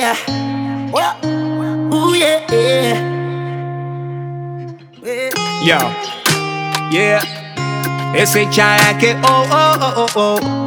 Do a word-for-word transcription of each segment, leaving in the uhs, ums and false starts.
yeah. Ooh, yeah, yeah. Yo, yeah. S H I K O O O O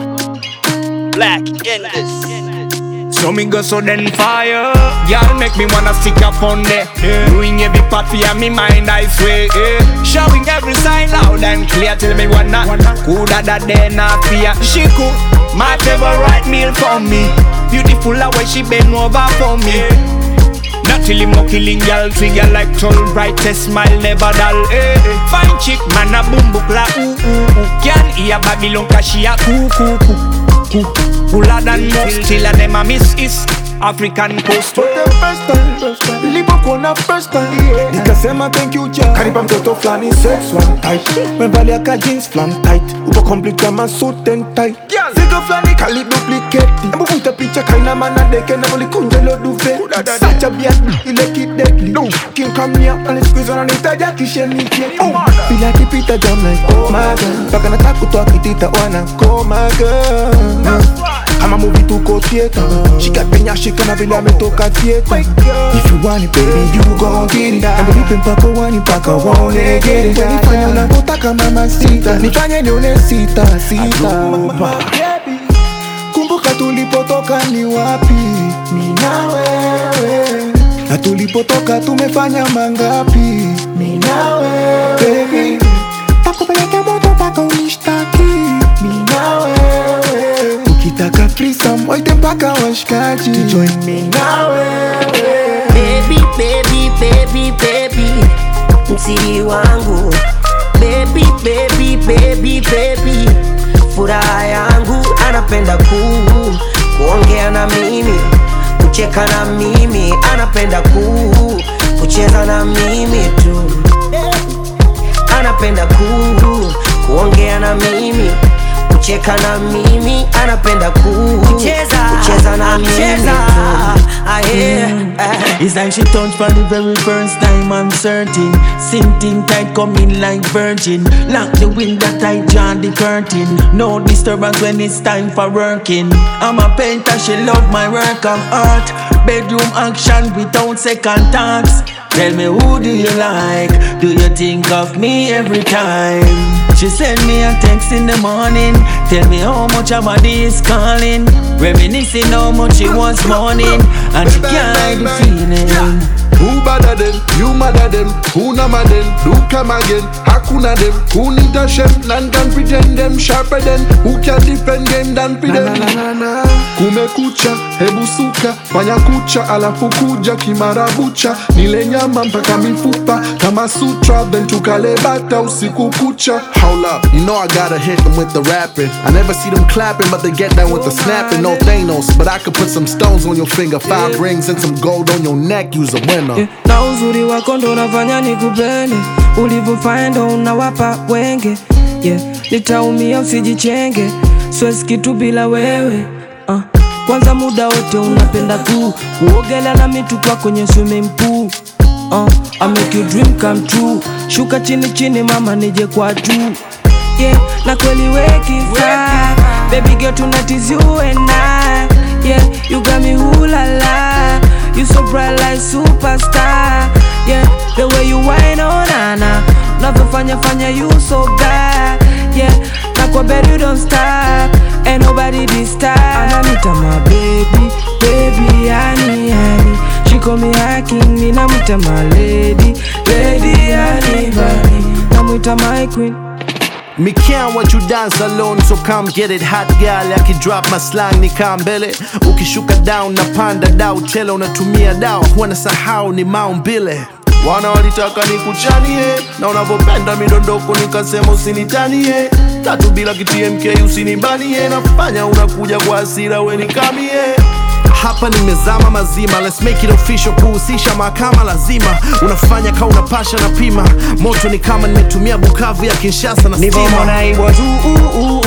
O Black in this. So me go so then fire. Y'all make me wanna stick up on there, yeah. Doing every part for me mind I swear, yeah. Showing every sign loud and clear. Tell me what not coulda that day not fear. She cool, my favorite meal for me. Beautiful the way she bend over for me, yeah. Not till him no killing y'all, twig y'all like troll. Brightest smile never dull, eh, eh. Fine chick, man a boom bukla, ooh, ooh, ooh. Can't hear Babylon cause she a coo, coo, coo, coo. Cooler than most, still a them a miss is African coast. But the first time, first time Lipo kona first time, yeah. Nikasema thank you ja Kariba mtoto flani sex one tight. Mevalia ka jeans flan tight. Upo complete kama suit and tie. Zigo flani kali duplicate. Embu kuita picha kaina mana deke. Na muli kunje lo duve. Such a biat, ile ki deadly. King come near and it's squeeze on itaja kishe nike. Bila kipita jam like oh my god. Baka nataku toa kitita wana oh my god. Kama movie tuko theater. She got penya shika na vile ametoka theater. If you want it baby you gon' get it. And believe mpaka wani mpaka wone get it. Nifanye unapotaka mama sita. Nifanye nione sita sita. Kumbuka tulipotoka ni wapi. Mimi na wewe. Na tulipotoka tumefanya mangapi. Mimi na wewe. Baby takupeleka moto paka unishtaki. Mimi na wewe. Ukitaka threesome waite mpaka washikaji to join me na wewe. Baby, baby, baby, baby, msiri wangu. Baby, baby, baby, baby, furaha yangu. Anapenda ku kuongea na mimi, kucheka na mimi. Anapenda ku kucheza na mimi tu. Anapenda ku kuongea na mimi, kucheka na mimi. Anapenda ku kucheza kucheza na mimi tu. Ah, yeah. uh. It's like she touched for the very first time, I'm certain. Sitting tight, coming like virgin. Lock the window tight, draw the curtain. No disturbance when it's time for working. I'm a painter, she love my work of art. Bedroom action without second thoughts. Tell me who do you like? Do you think of me every time? She send me a text in the morning. Tell me how much her body is calling. Reminiscing how much she was mourning. And she can't hide the feeling. Who better them? You madder them? Who no mad them? Do come again? Hakuna them? Who need a chef? None can pretend them sharper than. Who can defend game than pretend? Na, na, na, na. Kumekucha, hebu suka, fanya kucha, alafu kuja kimarabucha. Nile nyama mpaka mifupa, kama sutra, then tukale bata usiku kucha. Hold up, you know I gotta hit them with the rapping. I never see them clapping, but they get down with the snapping. No Thanos, but I could put some stones on your finger, five rings and some gold on your neck. You's a winner. Yeah. Na uzuri wako ndo unafanya nikupende, ulivyofanya ndo unawapa wenge. Yeah, nitaumia usijichenge, siwezi kitu bila wewe. uh. Kwanza muda wote unapenda ku kuogelea na mitupa kwenye swimming pool. uh. I make your dream come true. Shuka chini chini mama nije kwa juu. Yeah, na kweli wekifaa. Baby girl tonight is you and I. Yeah, you got me ooh la la. You so bright like superstar. Yeah, the way you whine on Nana. Unavyofanya fanya you so bad. Yeah, na kwa bed you don't stop. Ain't nobody disturb. Anamita my baby, baby, honey, honey. She call me hacking, me namita my lady, lady, honey, honey. Namita my queen. Me can't watch you dance alone, so come get it hot girl. I can drop my slang ni kambele. Ukishuka down na panda dau chelo unatumia dau. Huwana sahau ni maumbile. Wana walitaka nikuchanie, na unavyopenda midondoko nikasema usinitanie. Tatu bila ki T M K usinibanie. Nafanya unakuja kwa hasira we nikamie. Hapa nimezama mazima, let's make it official. Kuhusisha mahakama lazima. Unafanya ka unapasha na pima. Moto ni kama nimetumia Bukavu ya Kinshasa na stima. Nivomona it was ooh ooh ooh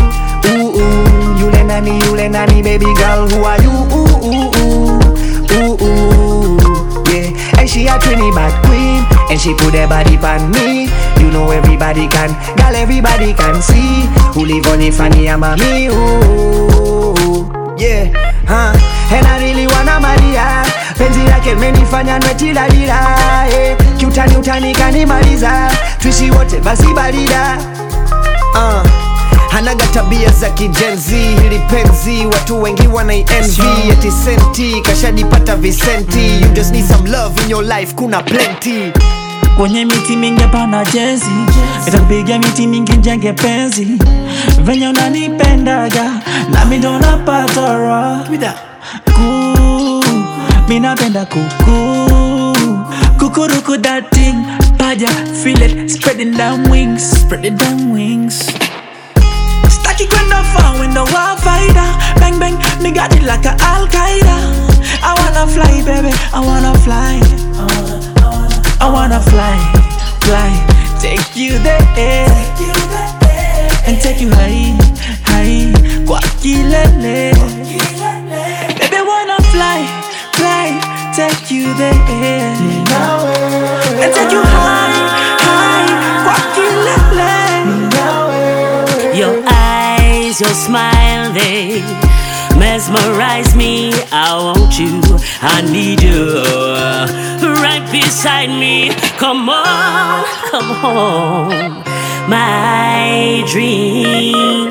ooh ooh. Yule nani yule nani baby girl, who are you? Ooh ooh ooh ooh ooh. Yeah, and she a Trinidad queen, and she put her body on me. You know everybody can, girl everybody can see. Who live on the funny and mommy, ooh. Yeah, huh? and I really wanna Maria. Penzi lake menifanya nwetilalila, eh. Kiutani utani kanimaliza, tuishi wote basi barida. uh. Hanaga tabia za kijenzi, hili penzi watu wengi wanai-envy. Eti senti kashadipata visenti, you just need some love in your life, kuna plenty. Kwenye miti mingi hapana jezi, itakupiga miti mingi njenge penzi. Venye unanipendaga nami ndo napata raha. Kuu, mi napenda kuku kukuruku that thing, paja feel it spreading them wings, spreading them wings. Staki kwenda far when the war fighter, bang bang, me got it like a Al-Qaeda. I wanna fly baby, I wanna fly, I wanna, I wanna, I wanna fly, fly, take you there, and take you high, high, kwa kilele. Baby wanna fly, fly, take you there, and take you high, high, kwa kilele. Your eyes, your smile, they mesmerize me. I want you, I need you right beside me. Come on, come home, my dream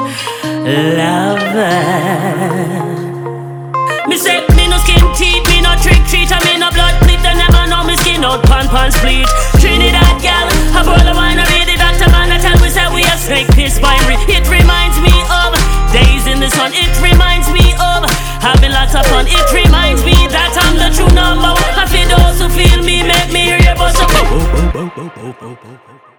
lover. Me say me no skin teeth, me no trick treat, and me no blood clip. They never know me skin out pan pan split. Trinidad gal, a bowl of wine, I read the doctor man, I tell me say we a snake piss binary. It reminds me of days in the sun. It reminds me of having lots of fun. It reminds me that I'm the true number one. I feel those who feel me, make me hear your voice.